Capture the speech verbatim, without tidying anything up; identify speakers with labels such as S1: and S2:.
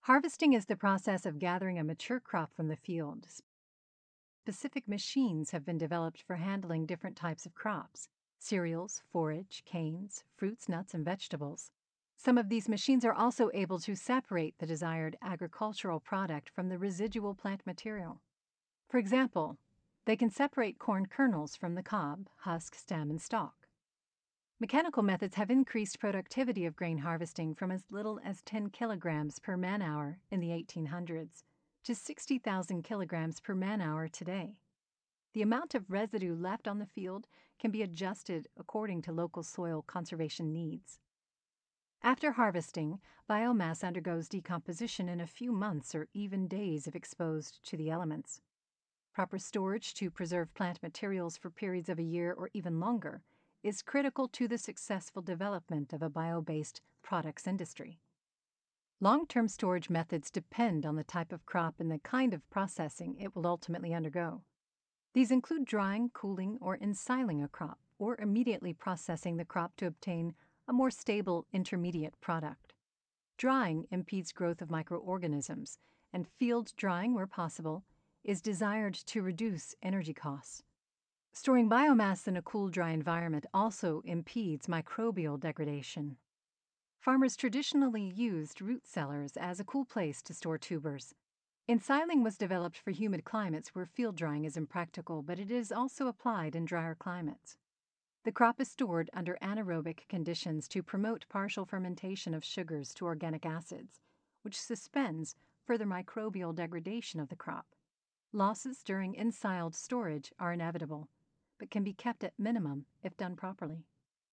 S1: Harvesting is the process of gathering a mature crop from the field. Specific machines have been developed for handling different types of crops: cereals, forage, canes, fruits, nuts, and vegetables. Some of these machines are also able to separate the desired agricultural product from the residual plant material. For example, they can separate corn kernels from the cob, husk, stem, and stalk. Mechanical methods have increased productivity of grain harvesting from as little as ten kilograms per man-hour in the eighteen hundreds to sixty thousand kilograms per man-hour today. The amount of residue left on the field can be adjusted according to local soil conservation needs. After harvesting, biomass undergoes decomposition in a few months or even days if exposed to the elements. Proper storage to preserve plant materials for periods of a year or even longer is critical to the successful development of a bio-based products industry. Long-term storage methods depend on the type of crop and the kind of processing it will ultimately undergo. These include drying, cooling, or ensiling a crop, or immediately processing the crop to obtain a more stable intermediate product. Drying impedes growth of microorganisms, and field drying, where possible, is desired to reduce energy costs. Storing biomass in a cool, dry environment also impedes microbial degradation. Farmers traditionally used root cellars as a cool place to store tubers. Ensiling was developed for humid climates where field drying is impractical, but it is also applied in drier climates. The crop is stored under anaerobic conditions to promote partial fermentation of sugars to organic acids, which suspends further microbial degradation of the crop. Losses during ensiled storage are inevitable, but can be kept at minimum if done properly.